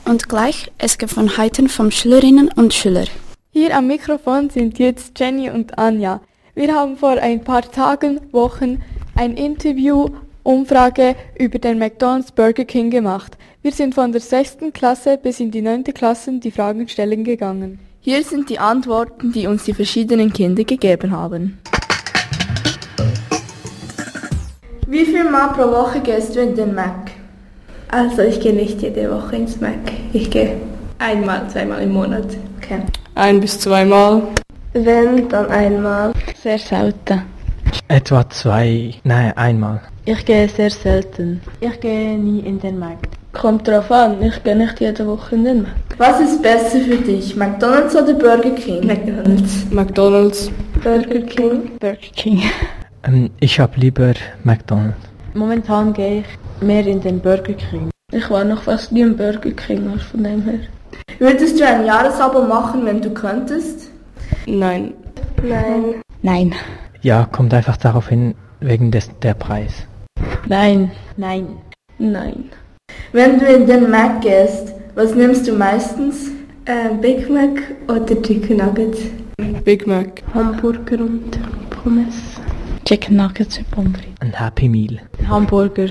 Und gleich Essgewohnheiten von Schülerinnen und Schülern. Hier am Mikrofon sind jetzt Jenny und Anja. Wir haben vor ein paar Tagen, Wochen ein Interview, Umfrage über den McDonald's Burger King gemacht. Wir sind von der 6. Klasse bis in die 9. Klasse die Fragen stellen gegangen. Hier sind die Antworten, die uns die verschiedenen Kinder gegeben haben. Wie viel Mal pro Woche gehst du in den Mac? Also ich gehe nicht jede Woche ins Mac. Ich gehe einmal, zweimal im Monat. Okay. 1 bis 2 Mal. Wenn, dann einmal. Sehr selten. Etwa einmal. Ich gehe sehr selten. Ich gehe nie in den Markt. Kommt drauf an, ich gehe nicht jede Woche in den Mac. Was ist besser für dich, McDonald's oder Burger King? McDonald's. Burger King. Burger King. Ich habe lieber McDonald's. Momentan gehe ich mehr in den Burger King. Ich war noch fast nie im Burger King, also von dem her. Würdest du ein Jahresabo machen, wenn du könntest? Nein. Nein. Ja, kommt einfach darauf hin, wegen der Preis. Nein. Wenn du in den Mac gehst, was nimmst du meistens? Big Mac oder Chicken Nuggets? Big Mac. Hamburger und Pommes. Chicken Nuggets mit Pommes frites. Ein Happy Meal. Hamburger.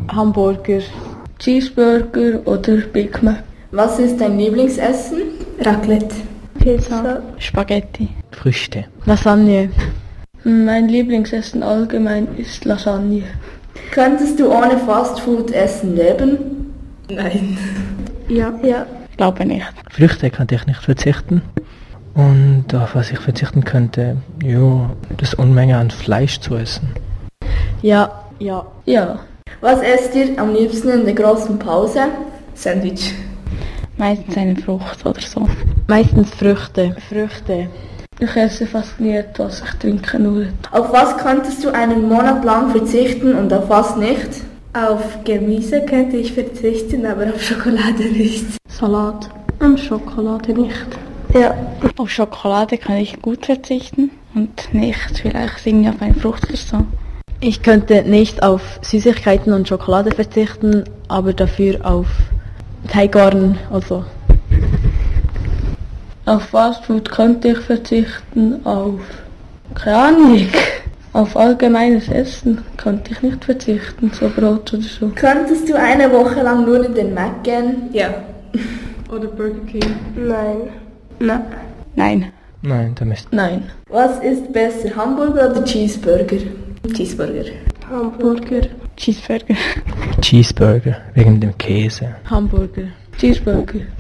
Cheeseburger oder Big Mac. Was ist dein Lieblingsessen? Raclette. Pizza. Spaghetti. Früchte. Lasagne. Mein Lieblingsessen allgemein ist Lasagne. Könntest du ohne Fastfood-Essen leben? Nein. Ja. Glaube nicht. Früchte könnte ich nicht verzichten. Und auf was ich verzichten könnte, das Unmenge an Fleisch zu essen. Ja. Was esst ihr am liebsten in der großen Pause? Sandwich. Meistens eine Frucht oder so. Meistens Früchte. Ich esse fast nie etwas, ich trinke nur. Auf was könntest du einen Monat lang verzichten und auf was nicht? Auf Gemüse könnte ich verzichten, aber auf Schokolade nicht. Salat. Und Schokolade nicht. Ja. Auf Schokolade kann ich gut verzichten und nicht vielleicht irgendwie auf eine Frucht oder so. Ich könnte nicht auf Süßigkeiten und Schokolade verzichten, aber dafür auf Teigwaren, also. Auf Fastfood könnte ich verzichten, auf keine Ahnung. Auf allgemeines Essen könnte ich nicht verzichten, so Brot oder so. Könntest du eine Woche lang nur in den Mac gehen? Ja. Oder Burger King? Nein. Nein, da müsst. Nein. Was ist besser, Hamburger oder Cheeseburger? Cheeseburger. Hamburger. Cheeseburger. Cheeseburger, wegen dem Käse. Hamburger. Cheeseburger.